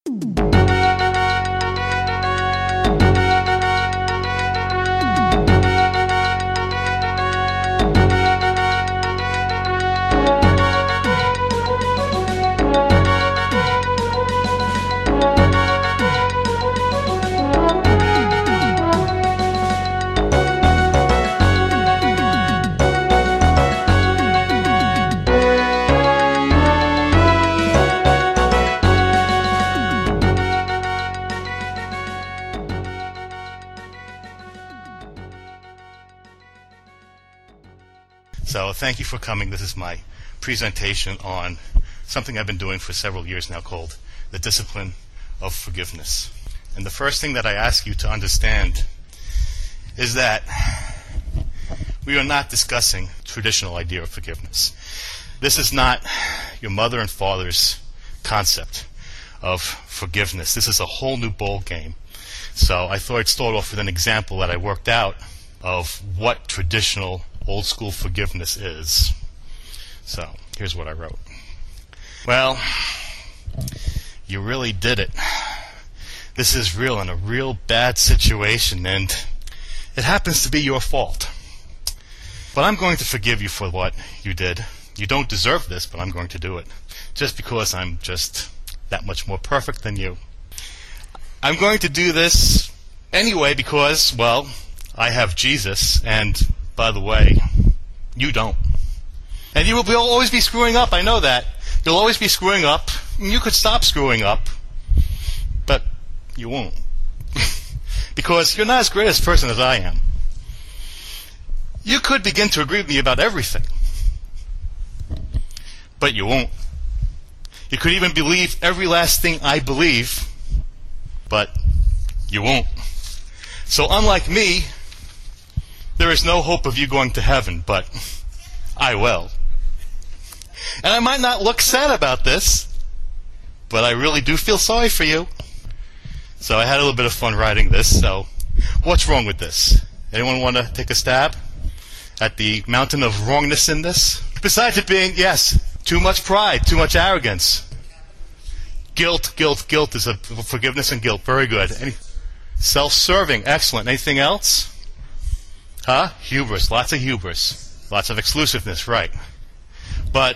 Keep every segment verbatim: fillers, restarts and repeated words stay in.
So thank you for coming. This is my presentation on something I've been doing for several years now called the discipline of forgiveness. And the first thing that I ask you to understand is that we are not discussing traditional idea of forgiveness. This is not your mother and father's concept of forgiveness. This is a whole new ball game. So I thought I'd start off with an example that I worked out of what traditional old school forgiveness is. So here's what I wrote. Well, you really did it. This is real and a real bad situation, and it happens to be your fault. But I'm going to forgive you for what you did. You don't deserve this, but I'm going to do it. Just because I'm just that much more perfect than you. I'm going to do this anyway because, well, I have Jesus, and by the way, you don't. And you will be, always be screwing up, I know that. You'll always be screwing up. You could stop screwing up, but you won't. Because you're not as great a person as I am. You could begin to agree with me about everything, but you won't. You could even believe every last thing I believe, but you won't. So unlike me, there is no hope of you going to heaven, but I will. And I might not look sad about this, but I really do feel sorry for you. So I had a little bit of fun writing this. So what's wrong with this? Anyone want to take a stab at the mountain of wrongness in this? Besides it being, yes, too much pride, too much arrogance. Guilt, guilt, guilt is a forgiveness and guilt. Very good. Any, self-serving, excellent. Anything else? Huh? Hubris, lots of hubris, lots of exclusiveness, right. But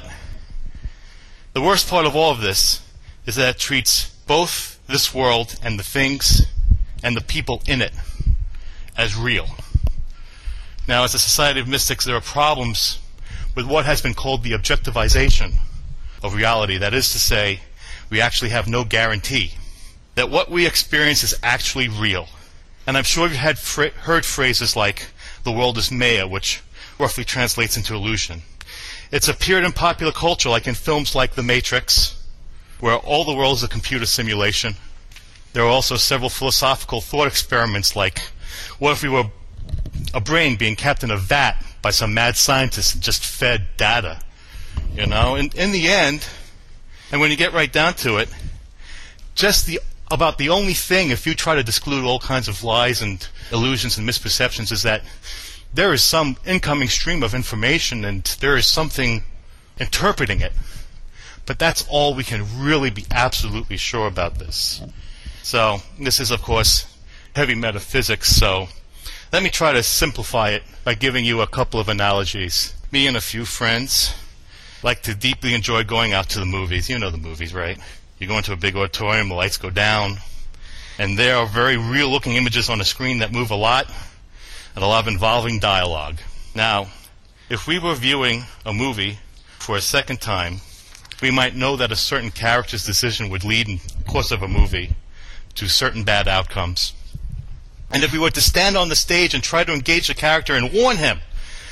the worst part of all of this is that it treats both this world and the things and the people in it as real. Now, as a society of mystics, there are problems with what has been called the objectivization of reality. That is to say, we actually have no guarantee that what we experience is actually real. And I'm sure you've had fra- heard phrases like, the world is Maya, which roughly translates into illusion. It's appeared in popular culture, like in films like The Matrix, where all the world is a computer simulation. There are also several philosophical thought experiments like, what if we were a brain being kept in a vat by some mad scientist and just fed data? You know, in, in the end, and when you get right down to it, just the about the only thing, if you try to disclude all kinds of lies and illusions and misperceptions, is that there is some incoming stream of information and there is something interpreting it. But that's all we can really be absolutely sure about this. So this is, of course, heavy metaphysics, so let me try to simplify it by giving you a couple of analogies. Me and a few friends like to deeply enjoy going out to the movies. You know the movies, right? You go into a big auditorium, the lights go down, and there are very real-looking images on the screen that move a lot, and a lot of involving dialogue. Now, if we were viewing a movie for a second time, we might know that a certain character's decision would lead, in the course of a movie, to certain bad outcomes. And if we were to stand on the stage and try to engage the character and warn him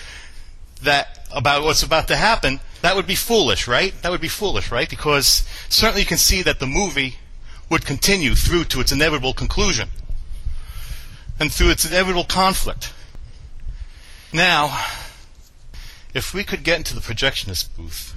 that about what's about to happen, that would be foolish, right? That would be foolish, right? Because certainly you can see that the movie would continue through to its inevitable conclusion and through its inevitable conflict. Now, if we could get into the projectionist booth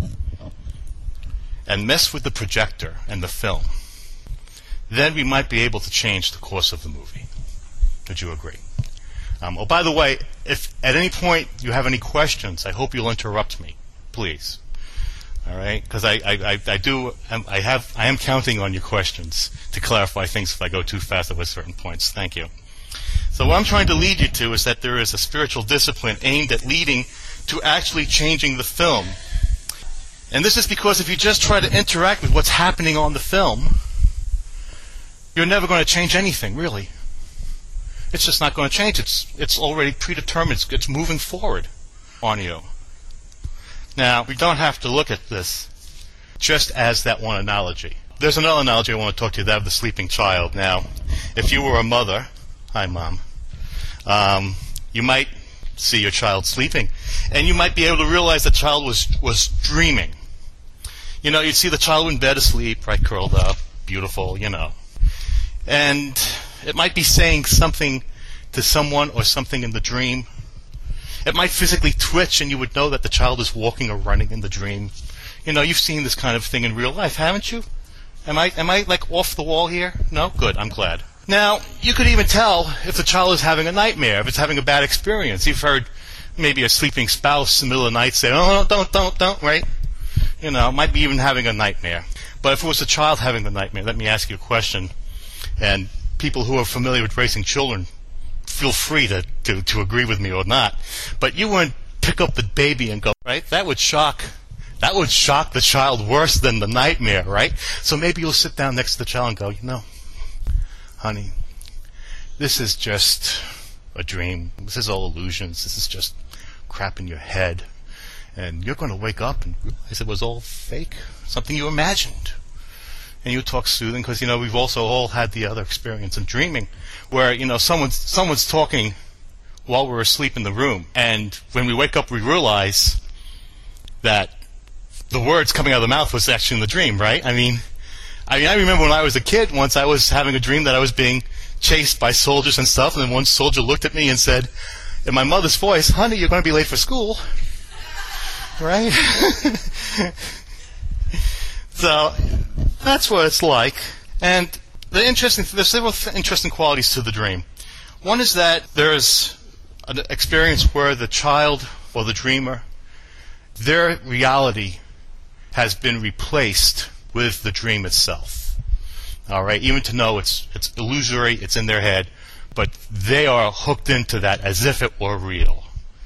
and mess with the projector and the film, then we might be able to change the course of the movie. Would you agree? Um, oh, by the way, if at any point you have any questions, I hope you'll interrupt me, please. All right, because I, I, I, I do I have I am counting on your questions to clarify things if I go too fast at certain points. Thank you. So what I'm trying to lead you to is that there is a spiritual discipline aimed at leading to actually changing the film. And this is because if you just try to interact with what's happening on the film, you're never going to change anything, really. It's just not going to change. It's it's already predetermined. It's, it's moving forward on you. Now, we don't have to look at this just as that one analogy. There's another analogy I want to talk to you, that of the sleeping child. Now, if you were a mother, hi mom, um, you might see your child sleeping, and you might be able to realize the child was, was dreaming. You know, you'd see the child in bed asleep, right, curled up, beautiful, you know. And it might be saying something to someone or something in the dream. It might physically twitch, and you would know that the child is walking or running in the dream. You know, you've seen this kind of thing in real life, haven't you? Am I, am I like off the wall here? No? Good, I'm glad. Now, you could even tell if the child is having a nightmare, if it's having a bad experience. You've heard maybe a sleeping spouse in the middle of the night say, oh, no, don't, don't, don't, right? You know, might be even having a nightmare. But if it was a child having the nightmare, let me ask you a question. And people who are familiar with raising children, feel free to, to, to agree with me or not. But you wouldn't pick up the baby and go, right? That would shock, that would shock the child worse than the nightmare, right? So maybe you'll sit down next to the child and go, you know, honey, this is just a dream. This is all illusions. This is just crap in your head. And you're going to wake up and realize it was all fake, something you imagined. And you talk soothing, because, you know, we've also all had the other experience in dreaming where, you know, someone's, someone's talking while we're asleep in the room. And when we wake up, we realize that the words coming out of the mouth was actually in the dream, right? I mean, I mean, I remember when I was a kid, once I was having a dream that I was being chased by soldiers and stuff, and then one soldier looked at me and said, in my mother's voice, honey, you're going to be late for school. Right? So, that's what it's like. And the interesting, there's several th- interesting qualities to the dream. One is that there's an experience where the child or the dreamer, their reality has been replaced with the dream itself. All right, even to know it's it's illusory, it's in their head, but they are hooked into that as if it were real.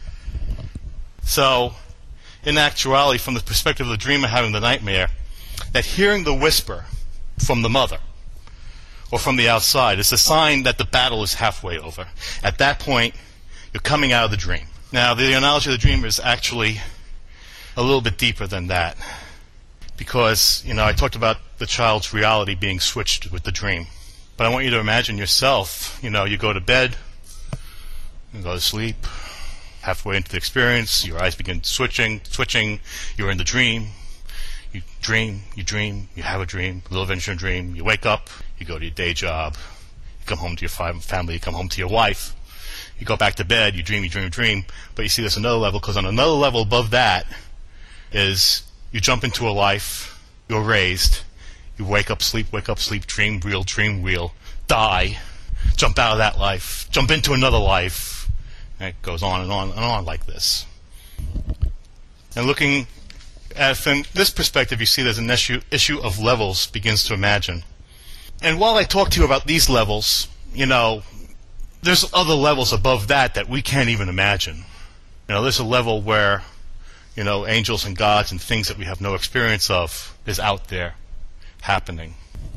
So, in actuality, from the perspective of the dreamer having the nightmare, that hearing the whisper from the mother or from the outside is a sign that the battle is halfway over. At that point, you're coming out of the dream. Now, the analogy of the dream is actually a little bit deeper than that, because, you know, I talked about the child's reality being switched with the dream. But I want you to imagine yourself, you know, you go to bed, you go to sleep, halfway into the experience, your eyes begin switching, switching, you're in the dream. You dream, you dream, you have a dream, a little adventure dream, you wake up, you go to your day job, you come home to your family, you come home to your wife, you go back to bed, you dream, you dream, you dream, but you see there's another level, because on another level above that is you jump into a life, you're raised, you wake up, sleep, wake up, sleep, dream, real, dream, real, die, jump out of that life, jump into another life, and it goes on and on and on like this. And looking Uh, from this perspective, you see there's an issue, issue of levels begins to imagine. And while I talk to you about these levels, you know, there's other levels above that that we can't even imagine. You know, there's a level where, you know, angels and gods and things that we have no experience of is out there happening.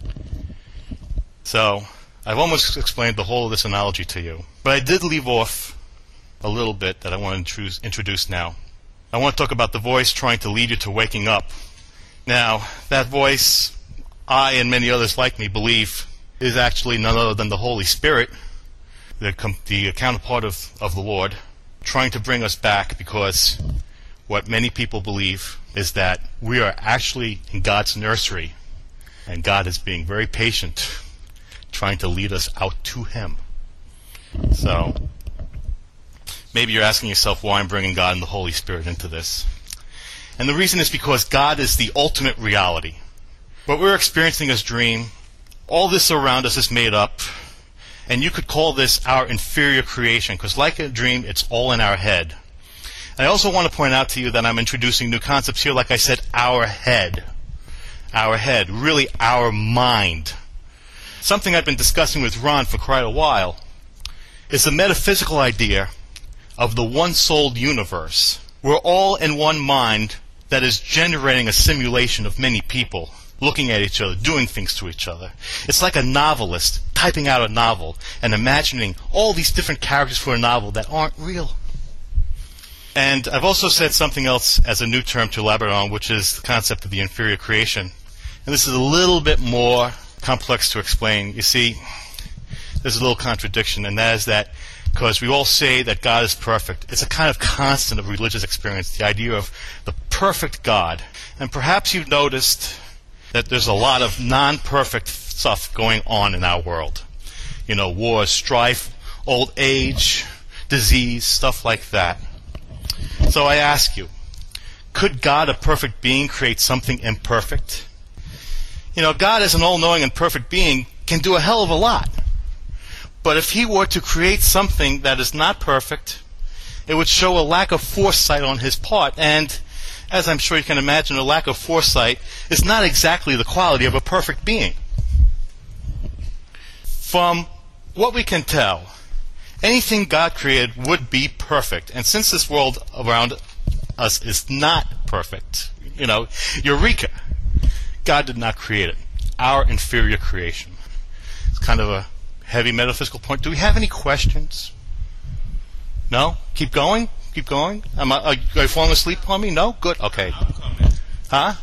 So, I've almost explained the whole of this analogy to you. But I did leave off a little bit that I want to introduce now. I want to talk about the voice trying to lead you to waking up. Now, that voice, I and many others like me believe, is actually none other than the Holy Spirit, the, the counterpart of, of the Lord, trying to bring us back, because what many people believe is that we are actually in God's nursery, and God is being very patient, trying to lead us out to Him. So, maybe you're asking yourself why I'm bringing God and the Holy Spirit into this. And the reason is because God is the ultimate reality. What we're experiencing as dream, all this around us is made up, and you could call this our inferior creation, because like a dream, it's all in our head. I also want to point out to you that I'm introducing new concepts here. Like I said, our head. Our head. Really our mind. Something I've been discussing with Ron for quite a while is the metaphysical idea of the one-souled universe. We're all in one mind that is generating a simulation of many people looking at each other, doing things to each other. It's like a novelist typing out a novel and imagining all these different characters for a novel that aren't real. And I've also said something else as a new term to elaborate on, which is the concept of the inferior creation. And this is a little bit more complex to explain. You see, there's a little contradiction, and that is that because we all say that God is perfect, it's a kind of constant of religious experience, the idea of the perfect God. And perhaps you've noticed that there's a lot of non-perfect stuff going on in our world. You know, wars, strife, old age, disease, stuff like that. So I ask you, could God, a perfect being, create something imperfect? You know, God, as an all-knowing and perfect being, can do a hell of a lot. But if he were to create something that is not perfect, it would show a lack of foresight on his part. And, as I'm sure you can imagine, a lack of foresight is not exactly the quality of a perfect being. From what we can tell, anything God created would be perfect. And since this world around us is not perfect, you know, eureka, God did not create it. Our inferior creation. It's kind of a heavy metaphysical point. Do we have any questions? No? Keep going? Keep going? Am I, are you falling asleep on me? No? Good. Okay. Huh?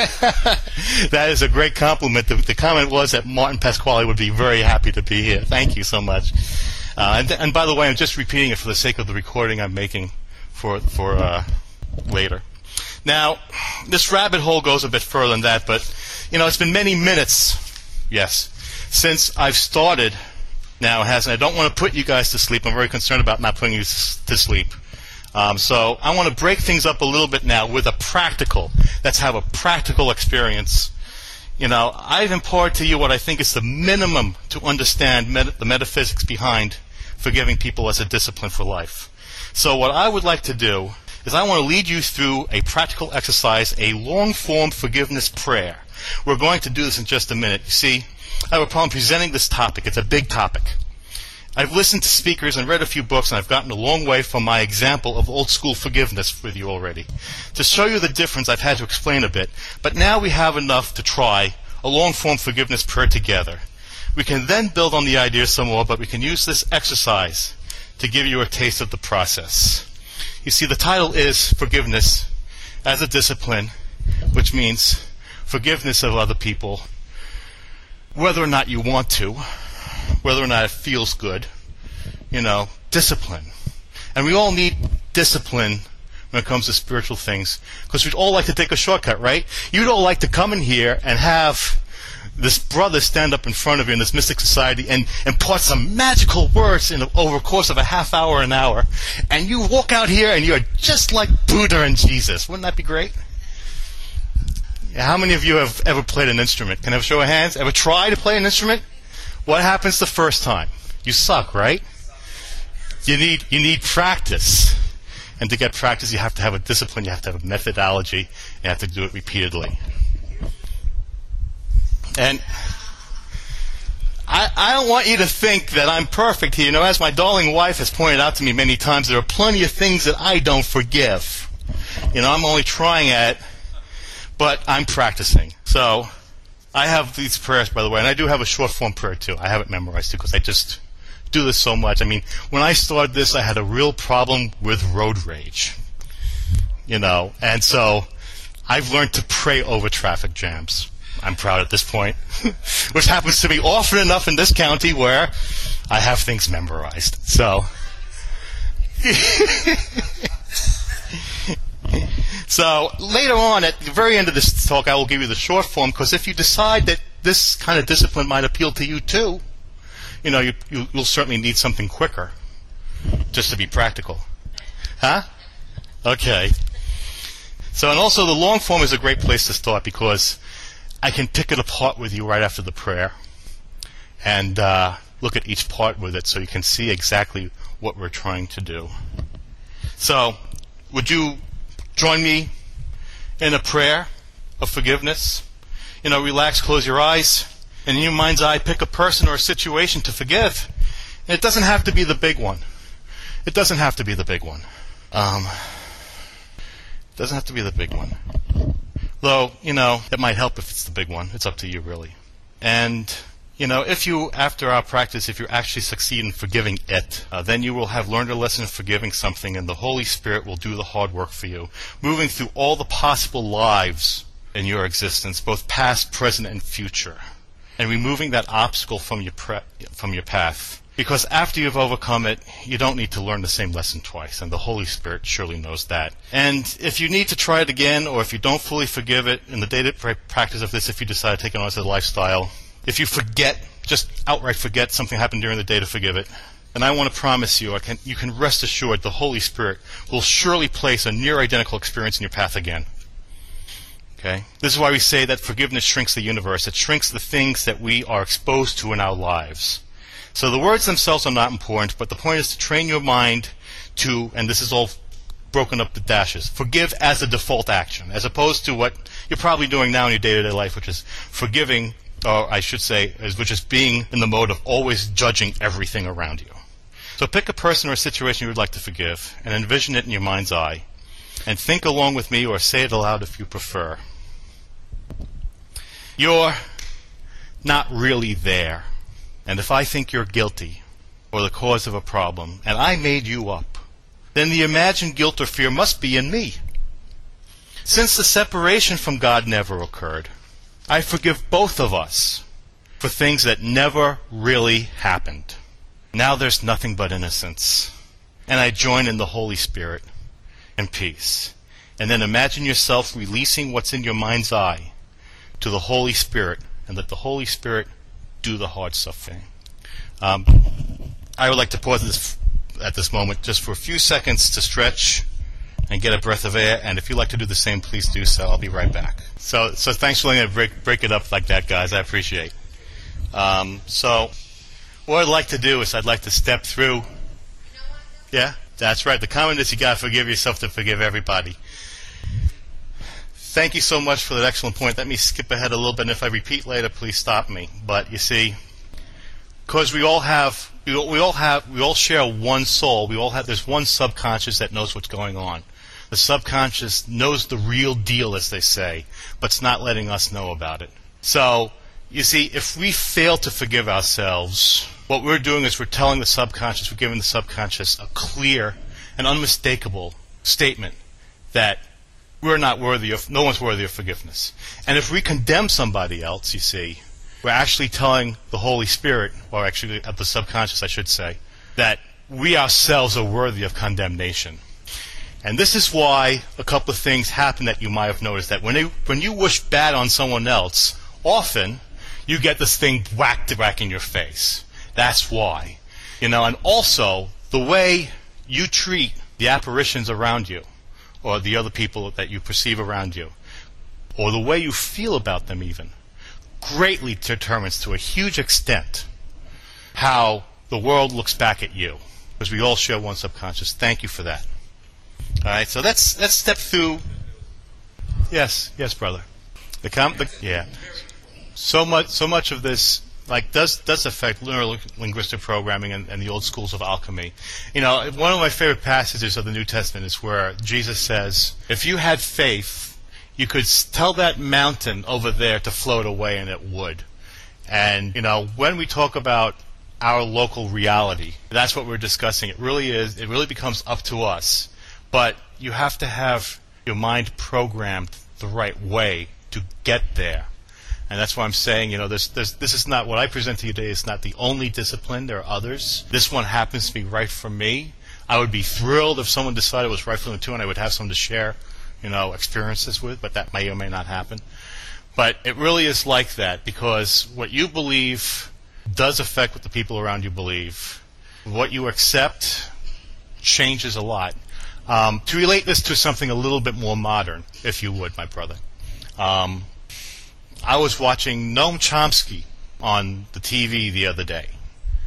That is a great compliment. The, the comment was that Martin Pasquale would be very happy to be here. Thank you so much. Uh, and, and by the way, I'm just repeating it for the sake of the recording I'm making for for uh, later. Now, this rabbit hole goes a bit further than that, but you know, it's been many minutes, yes, since I've started. Now, hasn't I don't want to put you guys to sleep. I'm very concerned about not putting you to sleep. Um, so I want to break things up a little bit now with a practical. Let's have a practical experience. You know, I've imparted to you what I think is the minimum to understand met- the metaphysics behind forgiving people as a discipline for life. So what I would like to do is I want to lead you through a practical exercise, a long-form forgiveness prayer. We're going to do this in just a minute. You see, I have a problem presenting this topic. It's a big topic. I've listened to speakers and read a few books, and I've gotten a long way from my example of old-school forgiveness with you already. To show you the difference, I've had to explain a bit. But now we have enough to try a long-form forgiveness prayer together. We can then build on the idea some more, but we can use this exercise to give you a taste of the process. You see, the title is Forgiveness as a Discipline, which means forgiveness of other people, whether or not you want to, whether or not it feels good, you know, discipline. And we all need discipline when it comes to spiritual things, because we'd all like to take a shortcut, right? You'd all like to come in here and have this brother stand up in front of you in this mystic society and impart some magical words in over a course of a half hour, an hour, and you walk out here and you're just like Buddha and Jesus. Wouldn't that be great? Yeah, how many of you have ever played an instrument? Can I have a show of hands? Ever try to play an instrument? What happens the first time? You suck, right? You need you need practice. And to get practice, you have to have a discipline, you have to have a methodology, you have to do it repeatedly. And I, I don't want you to think that I'm perfect here. You know, as my darling wife has pointed out to me many times, there are plenty of things that I don't forgive. You know, I'm only trying at it, but I'm practicing. So I have these prayers, by the way, and I do have a short form prayer too. I have it memorized too because I just do this so much. I mean, when I started this, I had a real problem with road rage. You know, and so I've learned to pray over traffic jams. I'm proud at this point, which happens to be often enough in this county where I have things memorized. So, so later on, at the very end of this talk, I will give you the short form, because if you decide that this kind of discipline might appeal to you too, you know, you, you, you'll certainly need something quicker, just to be practical. Huh? Okay. So, and also the long form is a great place to start, because I can pick it apart with you right after the prayer and uh, look at each part with it so you can see exactly what we're trying to do. So, would you join me in a prayer of forgiveness? You know, relax, close your eyes, and in your mind's eye, pick a person or a situation to forgive. And it doesn't have to be the big one. It doesn't have to be the big one. Um, it doesn't have to be the big one. Though, you know, it might help if it's the big one. It's up to you, really. And, you know, if you, after our practice, if you actually succeed in forgiving it, uh, then you will have learned a lesson of forgiving something, and the Holy Spirit will do the hard work for you, moving through all the possible lives in your existence, both past, present, and future, and removing that obstacle from your pre- from your path. Because after you've overcome it, you don't need to learn the same lesson twice, and the Holy Spirit surely knows that. And if you need to try it again, or if you don't fully forgive it, in the daily practice of this, if you decide to take it on as a lifestyle, if you forget, just outright forget something happened during the day to forgive it, then I want to promise you, I can, you can rest assured the Holy Spirit will surely place a near identical experience in your path again. Okay? This is why we say that forgiveness shrinks the universe. It shrinks the things that we are exposed to in our lives. So the words themselves are not important, but the point is to train your mind to, and this is all broken up to dashes, forgive as a default action, as opposed to what you're probably doing now in your day-to-day life, which is forgiving, or I should say, which is being in the mode of always judging everything around you. So pick a person or a situation you would like to forgive, and envision it in your mind's eye, and think along with me, or say it aloud if you prefer. You're not really there. And if I think you're guilty or the cause of a problem, and I made you up, then the imagined guilt or fear must be in me. Since the separation from God never occurred, I forgive both of us for things that never really happened. Now there's nothing but innocence. And I join in the Holy Spirit and peace. And then imagine yourself releasing what's in your mind's eye to the Holy Spirit, and let the Holy Spirit do the hard stuff thing. Um, I would like to pause this at this moment just for a few seconds to stretch and get a breath of air, and if you'd like to do the same, please do so. I'll be right back. So, so thanks for letting me break, break it up like that, guys. I appreciate it. Um, so, what I'd like to do is I'd like to step through. Yeah, that's right. The comment is you got to forgive yourself to forgive everybody. Thank you so much for that excellent point. Let me skip ahead a little bit, and if I repeat later, please stop me. But you see, because we all have, we all, we all have, we all share one soul. We all have. There's one subconscious that knows what's going on. The subconscious knows the real deal, as they say, but it's not letting us know about it. So, you see, if we fail to forgive ourselves, what we're doing is we're telling the subconscious, we're giving the subconscious a clear and unmistakable statement that we're not worthy of, no one's worthy of forgiveness. And if we condemn somebody else, you see, we're actually telling the Holy Spirit, or actually at the subconscious, I should say, that we ourselves are worthy of condemnation. And this is why a couple of things happen that you might have noticed, that when, they, when you wish bad on someone else, often you get this thing whacked back in your face. That's why. You know, and also, the way you treat the apparitions around you, or the other people that you perceive around you, or the way you feel about them even, greatly determines to a huge extent how the world looks back at you. Because we all share one subconscious. Thank you for that. All right, so let's let's step through. Yes, yes, brother. The com- the, yeah. So much, so much of this, like, does does affect neuro-linguistic programming and, and the old schools of alchemy. You know, one of my favorite passages of the New Testament is where Jesus says, "If you had faith, you could tell that mountain over there to float away, and it would." And you know, when we talk about our local reality, that's what we're discussing. It really is. It really becomes up to us. But you have to have your mind programmed the right way to get there. And that's why I'm saying, you know, this, this, this is not, what I present to you today is not the only discipline. There are others. This one happens to be right for me. I would be thrilled if someone decided it was right for them too, and I would have someone to share, you know, experiences with, but that may or may not happen. But it really is like that, because what you believe does affect what the people around you believe. What you accept changes a lot. Um, to relate this to something a little bit more modern, if you would, my brother. Um, I was watching Noam Chomsky on the T V the other day.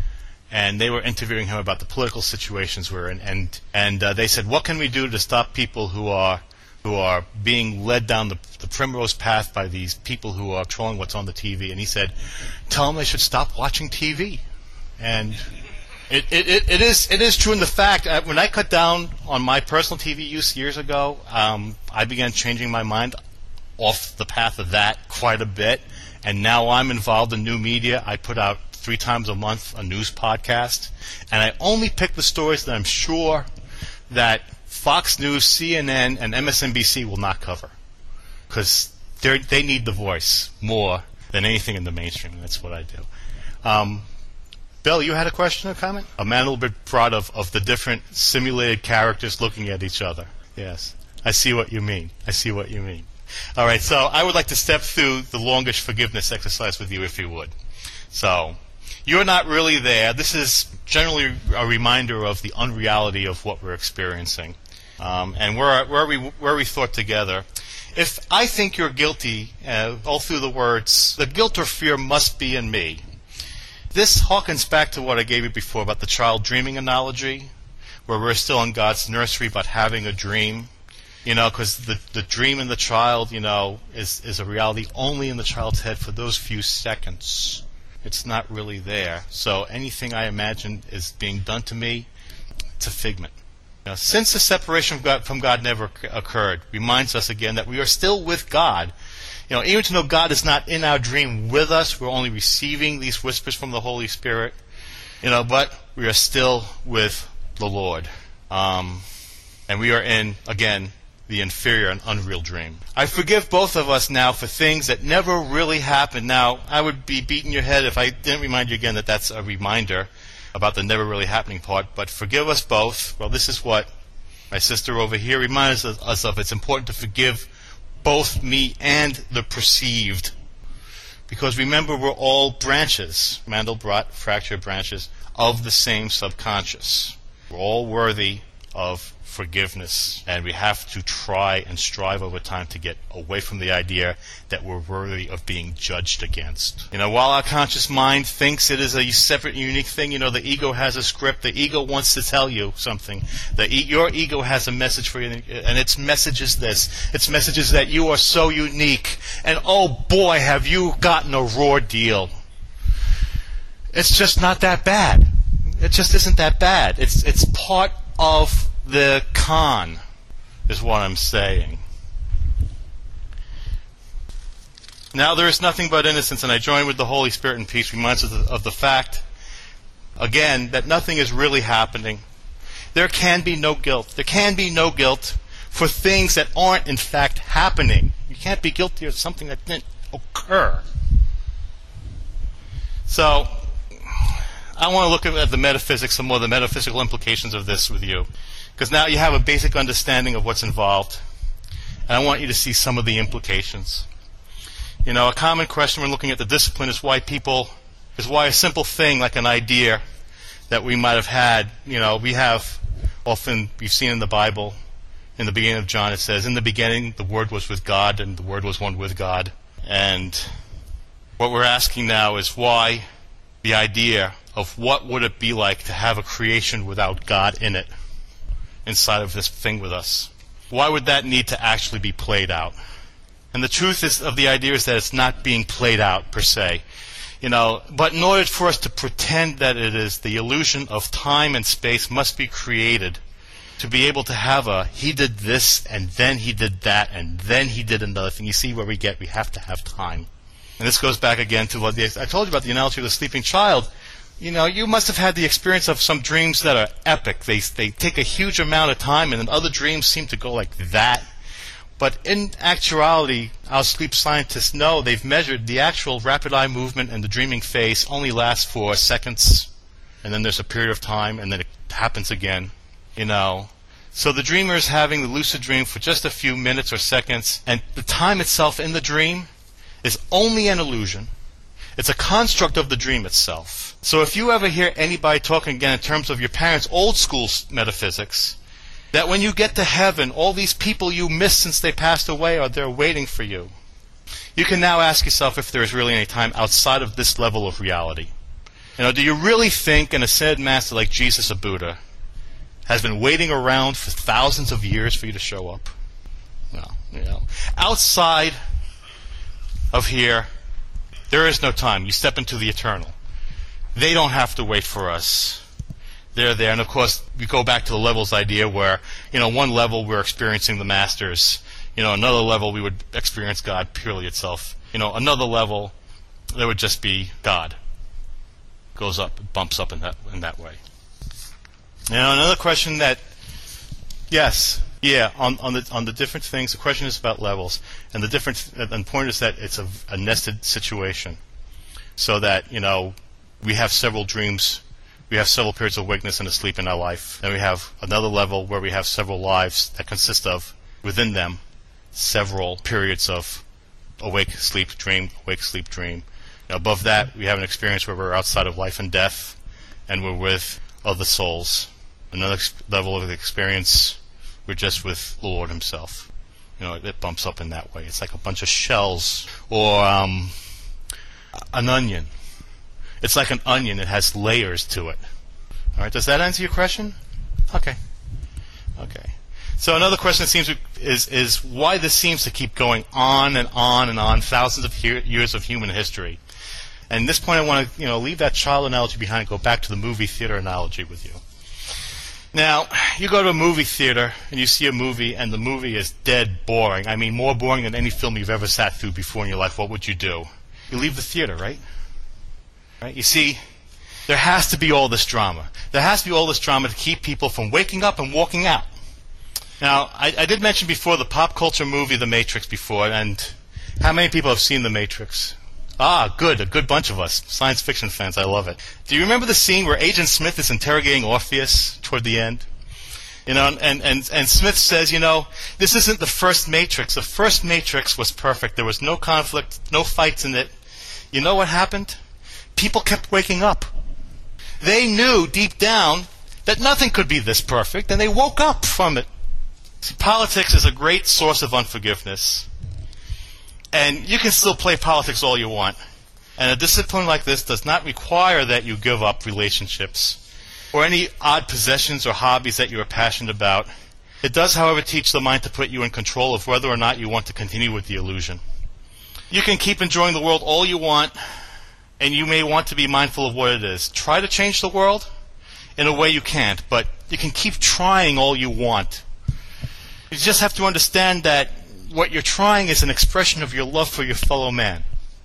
and they were interviewing him about the political situations we're in, and and uh, they said, what can we do to stop people who are who are being led down the, the primrose path by these people who are trolling what's on the T V? And he said, tell them they should stop watching T V. And it it, it, it is it is true in the fact, uh, when I cut down on my personal T V use years ago, um, I began changing my mind off the path of that quite a bit, and now I'm involved in new media. I put out three times a month a news podcast, and I only pick the stories that I'm sure that Fox News, C N N, and M S N B C will not cover, because they need the voice more than anything in the mainstream, and that's what I do. Um, Bill, you had a question or comment? A man a little bit proud of, of the different simulated characters looking at each other. Yes, I see what you mean. I see what you mean. All right, so I would like to step through the longish forgiveness exercise with you, if you would. So, you're not really there. This is generally a reminder of the unreality of what we're experiencing, um, and where where we where we thought together. If I think you're guilty, uh, all through the words, the guilt or fear must be in me. This harkens back to what I gave you before about the child dreaming analogy, where we're still in God's nursery but having a dream. You know, because the, the dream in the child, you know, is, is a reality only in the child's head for those few seconds. It's not really there. So anything I imagine is being done to me, it's a figment. You know, since the separation from God, from God never occurred, reminds us again that we are still with God. You know, even though God is not in our dream with us, we're only receiving these whispers from the Holy Spirit. You know, but we are still with the Lord. Um, and we are in, again, the inferior and unreal dream. I forgive both of us now for things that never really happened. Now, I would be beating your head if I didn't remind you again that that's a reminder about the never really happening part, but forgive us both. Well, this is what my sister over here reminds us of. It's important to forgive both me and the perceived. Because remember, we're all branches, Mandelbrot fracture branches, of the same subconscious. We're all worthy of forgiveness, and we have to try and strive over time to get away from the idea that we're worthy of being judged against. You know, while our conscious mind thinks it is a separate, unique thing, you know, the ego has a script. The ego wants to tell you something. The e- your ego has a message for you, and its message is this. Its message is that you are so unique, and oh boy, have you gotten a raw deal. It's just not that bad. It just isn't that bad. It's it's part of the con, is what I'm saying. Now there is nothing but innocence, and I join with the Holy Spirit in peace, reminds us of the, of the fact, again, that nothing is really happening. There can be no guilt. There can be no guilt for things that aren't in fact happening. You can't be guilty of something that didn't occur. So, I want to look at the metaphysics, some more of the metaphysical implications of this with you. Because now you have a basic understanding of what's involved. And I want you to see some of the implications. You know, a common question when looking at the discipline is why people, is why a simple thing like an idea that we might have had, you know, we have often, we've seen in the Bible, in the beginning of John it says, in the beginning the Word was with God and the Word was one with God. And what we're asking now is why the idea of what would it be like to have a creation without God in it, inside of this thing with us. Why would that need to actually be played out? And the truth is of the idea is that it's not being played out per se. You know, but in order for us to pretend that it is, the illusion of time and space must be created to be able to have a, he did this, and then he did that, and then he did another thing. You see where we get, we have to have time. And this goes back again to what the, I told you about the analogy of the sleeping child. You know, you must have had the experience of some dreams that are epic. They they take a huge amount of time, and then other dreams seem to go like that. But in actuality, our sleep scientists know, they've measured the actual rapid eye movement and the dreaming phase only lasts for seconds, and then there's a period of time, and then it happens again. You know, so the dreamer is having the lucid dream for just a few minutes or seconds, and the time itself in the dream is only an illusion. It's a construct of the dream itself. So if you ever hear anybody talking again in terms of your parents' old school metaphysics, that when you get to heaven, all these people you missed since they passed away are there waiting for you. You can now ask yourself if there is really any time outside of this level of reality. You know, do you really think an ascended master like Jesus or Buddha has been waiting around for thousands of years for you to show up? No. You know, outside of here, there is no time. You step into the eternal. They don't have to wait for us. They're there. And of course, we go back to the levels idea where, you know, one level we're experiencing the masters. You know, another level we would experience God purely itself. You know, another level there would just be God. Goes up, bumps up in that in that way. Now another question that, yes, yeah, on on the on the different things. The question is about levels, and the different and the point is that it's a, a nested situation, so that you know we have several dreams, we have several periods of awakeness and asleep in our life. Then we have another level where we have several lives that consist of within them several periods of awake, sleep, dream, awake, sleep, dream. Now, above that, we have an experience where we're outside of life and death, and we're with other souls. Another ex- level of experience, we're just with the Lord Himself. You know, it, it bumps up in that way. It's like a bunch of shells, or um, an onion. It's like an onion. It has layers to it. All right. Does that answer your question? Okay. Okay. So another question that seems to, is is why this seems to keep going on and on and on, thousands of he- years of human history. And at this point, I want to you know leave that child analogy behind and go back to the movie theater analogy with you. Now, you go to a movie theater and you see a movie, and the movie is dead boring. I mean, more boring than any film you've ever sat through before in your life. What would you do? You leave the theater, right? Right? You see, there has to be all this drama. There has to be all this drama to keep people from waking up and walking out. Now, I, I did mention before the pop culture movie The Matrix before, and how many people have seen The Matrix? Ah, good, a good bunch of us. Science fiction fans, I love it. Do you remember the scene where Agent Smith is interrogating Orpheus toward the end? You know, and, and, and Smith says, you know, this isn't the first Matrix. The first Matrix was perfect. There was no conflict, no fights in it. You know what happened? People kept waking up. They knew deep down that nothing could be this perfect, and they woke up from it. See, politics is a great source of unforgiveness. And you can still play politics all you want. And a discipline like this does not require that you give up relationships or any odd possessions or hobbies that you are passionate about. It does, however, teach the mind to put you in control of whether or not you want to continue with the illusion. You can keep enjoying the world all you want, and you may want to be mindful of what it is. Try to change the world in a way you can't, but you can keep trying all you want. You just have to understand that what you're trying is an expression of your love for your fellow man.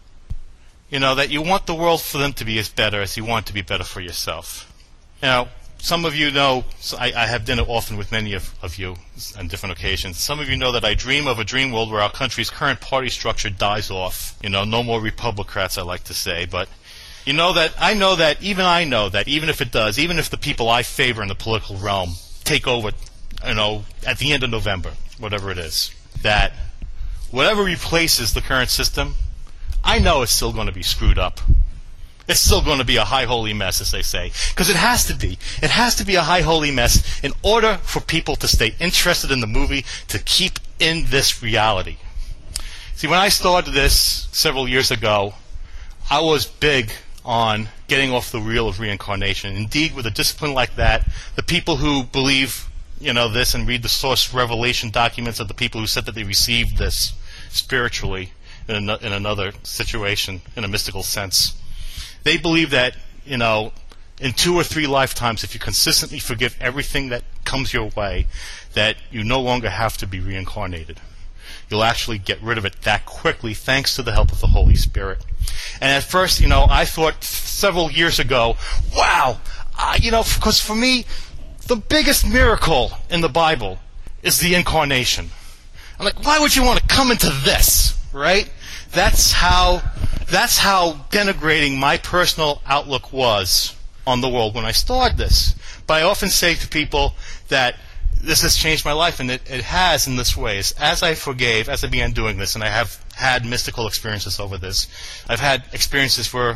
You know, that you want the world for them to be as better as you want to be better for yourself. Now, some of you know, so I, I have dinner often with many of, of you on different occasions. Some of you know that I dream of a dream world where our country's current party structure dies off. You know, no more Republicrats, I like to say. But you know that, I know that, even I know that, even if it does, even if the people I favor in the political realm take over, you know, at the end of November, whatever it is, that whatever replaces the current system, I know it's still going to be screwed up. It's still going to be a high holy mess, as they say. Because it has to be. It has to be a high holy mess in order for people to stay interested in the movie, to keep in this reality. See, when I started this several years ago, I was big on getting off the reel of reincarnation. Indeed, with a discipline like that, the people who believe you know, this and read the source revelation documents of the people who said that they received this spiritually in, an, in another situation, in a mystical sense. They believe that, you know, in two or three lifetimes, if you consistently forgive everything that comes your way, that you no longer have to be reincarnated. You'll actually get rid of it that quickly thanks to the help of the Holy Spirit. And at first, you know, I thought several years ago, wow, uh, you know, because for me, the biggest miracle in the Bible is the incarnation. I'm like, why would you want to come into this, right? That's how, that's how denigrating my personal outlook was on the world when I started this. But I often say to people that this has changed my life, and it, it has in this way. As I forgave, as I began doing this, and I have had mystical experiences over this, I've had experiences where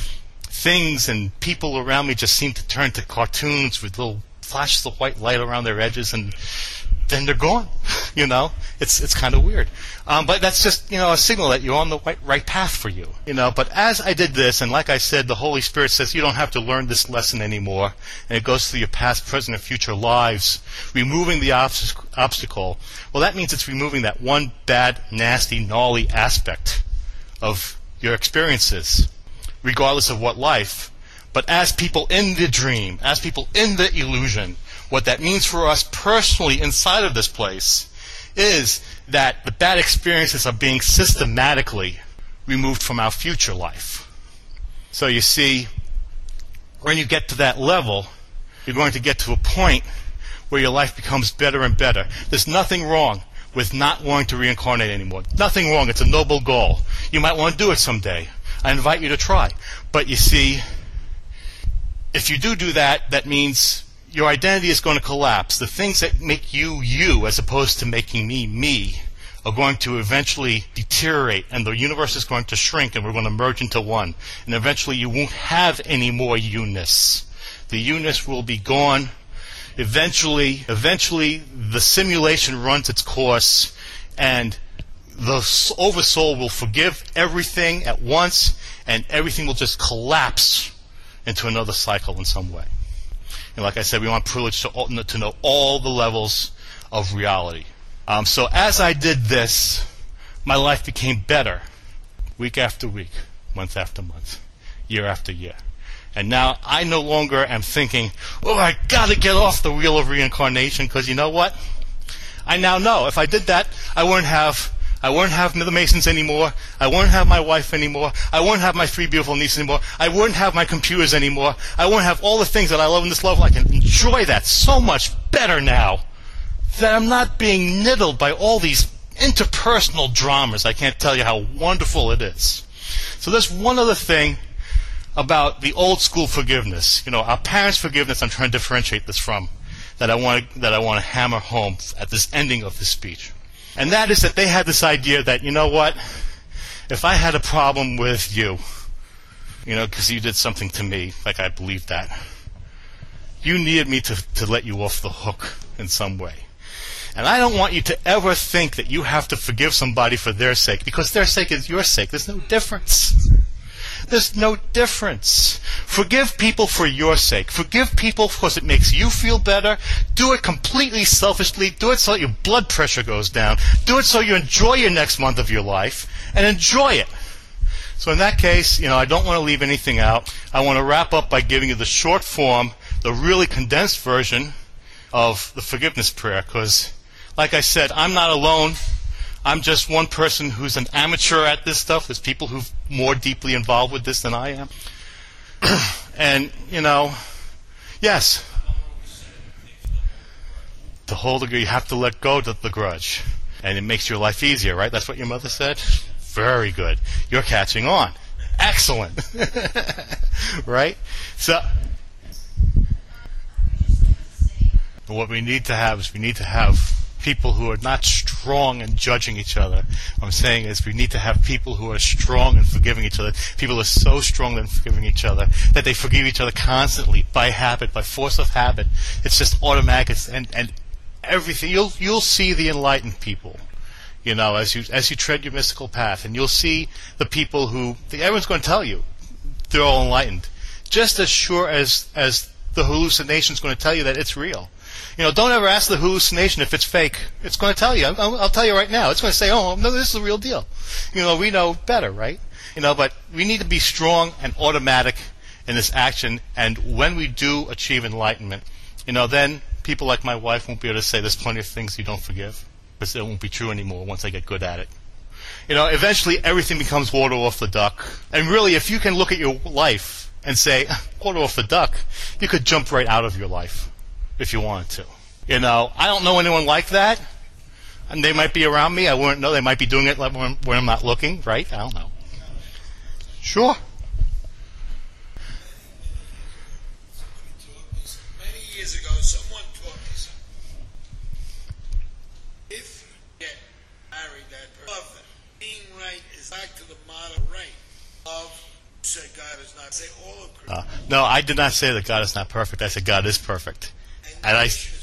things and people around me just seem to turn to cartoons with little flashes of white light around their edges, and then they're gone. You know, it's it's kind of weird. Um, but that's just, you know, a signal that you're on the right, right path for you. You know, but as I did this, and like I said, the Holy Spirit says you don't have to learn this lesson anymore, and it goes through your past, present, and future lives, removing the obst- obstacle. Well, that means it's removing that one bad, nasty, gnarly aspect of your experiences, regardless of what life. But as people in the dream, as people in the illusion, what that means for us personally inside of this place is that the bad experiences are being systematically removed from our future life. So you see, when you get to that level, you're going to get to a point where your life becomes better and better. There's nothing wrong with not wanting to reincarnate anymore. Nothing wrong. It's a noble goal. You might want to do it someday. I invite you to try. But you see, if you do do that, that means your identity is going to collapse. The things that make you you, as opposed to making me me, are going to eventually deteriorate, and the universe is going to shrink, and we're going to merge into one. And eventually you won't have any more you-ness. The you-ness will be gone. Eventually, eventually the simulation runs its course, and the oversoul will forgive everything at once, and everything will just collapse into another cycle in some way. And like I said, we want privilege to, to know all the levels of reality. Um, so as I did this, my life became better week after week, month after month, year after year. And now I no longer am thinking, oh, I got to get off the wheel of reincarnation, because you know what? I now know if I did that, I wouldn't have I wouldn't have the Masons anymore. I wouldn't have my wife anymore. I wouldn't have my three beautiful nieces anymore. I wouldn't have my computers anymore. I wouldn't have all the things that I love in this life. I can enjoy that so much better now that I'm not being niddled by all these interpersonal dramas. I can't tell you how wonderful it is. So there's one other thing about the old school forgiveness. You know, our parents' forgiveness, I'm trying to differentiate this from, that I want to, that I want to hammer home at this ending of this speech. And that is that they had this idea that, you know what, if I had a problem with you, you know, because you did something to me, like I believe that, you needed me to, to let you off the hook in some way. And I don't want you to ever think that you have to forgive somebody for their sake, because their sake is your sake. There's no difference. There's no difference. Forgive people for your sake. Forgive people because it makes you feel better. Do it completely selfishly. Do it so that your blood pressure goes down. Do it so you enjoy your next month of your life, and enjoy it. So in that case, you know, I don't want to leave anything out. I want to wrap up by giving you the short form, the really condensed version of the forgiveness prayer, because, like I said, I'm not alone. I'm just one person who's an amateur at this stuff. There's people who're more deeply involved with this than I am. And, you know, yes, to hold a, you have to let go of the grudge. And it makes your life easier, right? That's what your mother said? Very good. You're catching on. Excellent. Right? So, what we need to have is we need to have people who are not strong in judging each other. What I'm saying is we need to have people who are strong in forgiving each other. People who are so strong in forgiving each other that they forgive each other constantly, by habit, by force of habit. It's just automatic. It's, and and everything. You'll you'll see the enlightened people, you know, as you as you tread your mystical path, and you'll see the people who everyone's going to tell you they're all enlightened, just as sure as as the hallucination's going to tell you that it's real. You know, don't ever ask the hallucination if it's fake. It's going to tell you. I'll, I'll tell you right now. It's going to say, oh, no, this is the real deal. You know, we know better, right? You know, but we need to be strong and automatic in this action. And when we do achieve enlightenment, you know, then people like my wife won't be able to say there's plenty of things you don't forgive, because it won't be true anymore once I get good at it. You know, eventually everything becomes water off the duck. And really, if you can look at your life and say, water off the duck, you could jump right out of your life if you wanted to. You know, I don't know anyone like that. And they might be around me. I wouldn't know. They might be doing it when, when I'm not looking, right? I don't know. Sure. Many years ago, someone taught me something. If you get married, that person, being right is back to the motto right of say God is not, say all of creation. Uh, no, I did not say that God is not perfect. I said God is perfect. And, and I, is perfect.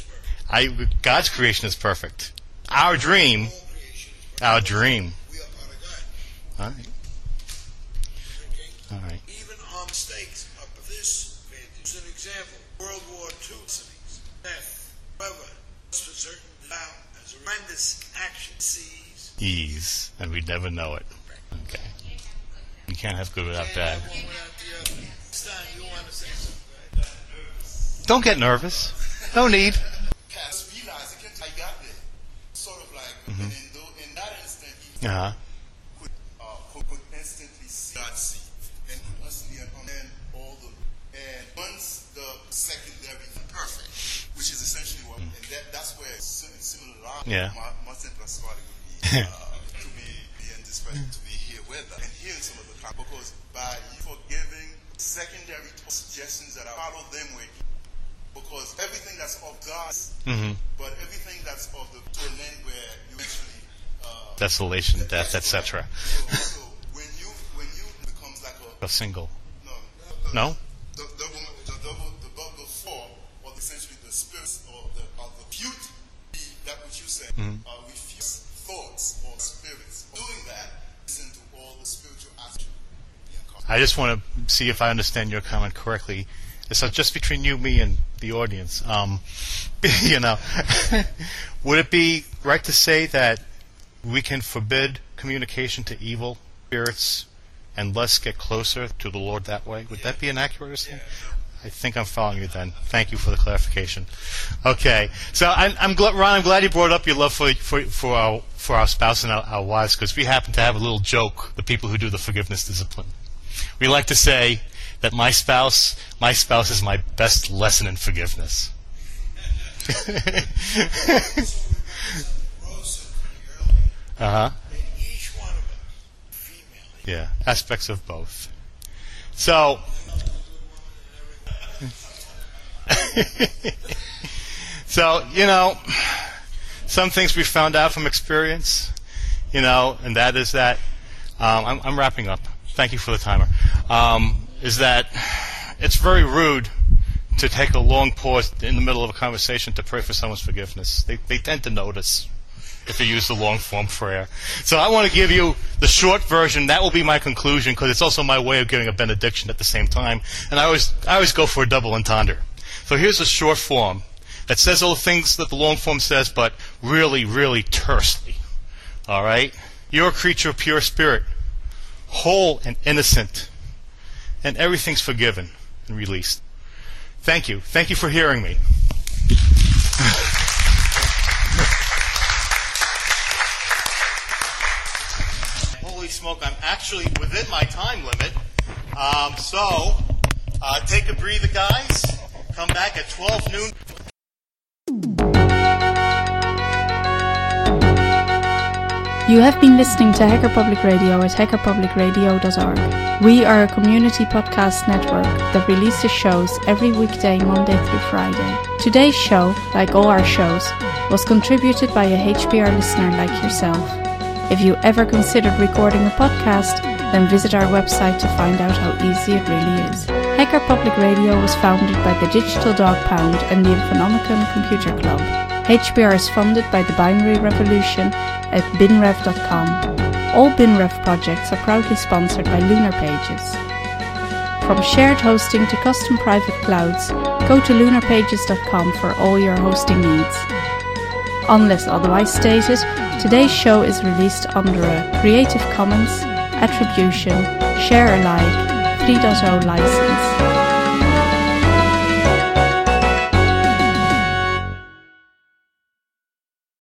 I, God's creation is perfect. Our dream, All creation is perfect. our dream. We are part of God. All right. Okay? All right. Even our mistakes are for this vantage. As an example, World War Two listenings, death, however, for certain now as a horrendous action sees. Ease, and we'd never know it. Okay. You can't have good without bad. One without the other. Stein, you want to say something? Right? Don't get nervous. No need. Cast realize it can I got there. Sort of like and in, tho- in that instant he Uh-huh. could, uh, could, could instantly see God see and could instantly understand all the and once the secondary perfect, which is essentially what and that that's where sim- similar Yeah. Martin Pasquale would be uh, to be be in this present to be here with us and hearing some of the com- because by you forgiving secondary suggestions that I follow them with because everything that's of God, Mm-hmm. but everything that's of the to an end where you actually uh, Desolation, death, et cetera. So, so when you when you becomes like a A single. no No? the double the double the double four or essentially the spirits or the or the beauty that which you said Mhm. uh, refuse thoughts or spirits. Doing that listen to all the spiritual aspects. I just want to see if I understand your comment correctly. So just between you, me, and the audience, um, you know, would it be right to say that we can forbid communication to evil spirits and let's get closer to the Lord that way? Would that be an accurate understanding? I think I'm following you then. Thank you for the clarification. Okay, so I'm, I'm glad, Ron. I'm glad you brought up your love for for, for our for our spouse and our, our wives, because we happen to have a little joke. The people who do the forgiveness discipline, we like to say that my spouse, my spouse is my best lesson in forgiveness. uh huh. Each one of them, female. Yeah, aspects of both. So. So, you know, some things we found out from experience, you know, and that is that, um, I'm, I'm wrapping up. Thank you for the timer. Um, is that it's very rude to take a long pause in the middle of a conversation to pray for someone's forgiveness. They, they tend to notice if you use the long form prayer. So I want to give you the short version. That will be my conclusion, because it's also my way of giving a benediction at the same time. And I always, I always go for a double entendre. So here's a short form that says all the things that the long form says, but really, really tersely. All right? You're a creature of pure spirit, whole and innocent, and everything's forgiven and released. Thank you. Thank you for hearing me. Holy smoke, I'm actually within my time limit. Um, so, uh, take a breather, guys. Come back at twelve noon. You have been listening to Hacker Public Radio at hacker public radio dot org. We are a community podcast network that releases shows every weekday, Monday through Friday. Today's show, like all our shows, was contributed by a H P R listener like yourself. If you ever considered recording a podcast, then visit our website to find out how easy it really is. Hacker Public Radio was founded by the Digital Dog Pound and the Infonomicon Computer Club. H P R is funded by the Binary Revolution at binrev dot com. All BinRev projects are proudly sponsored by Lunar Pages. From shared hosting to custom private clouds, go to lunar pages dot com for all your hosting needs. Unless otherwise stated, today's show is released under a Creative Commons Attribution Share Alike three point oh license.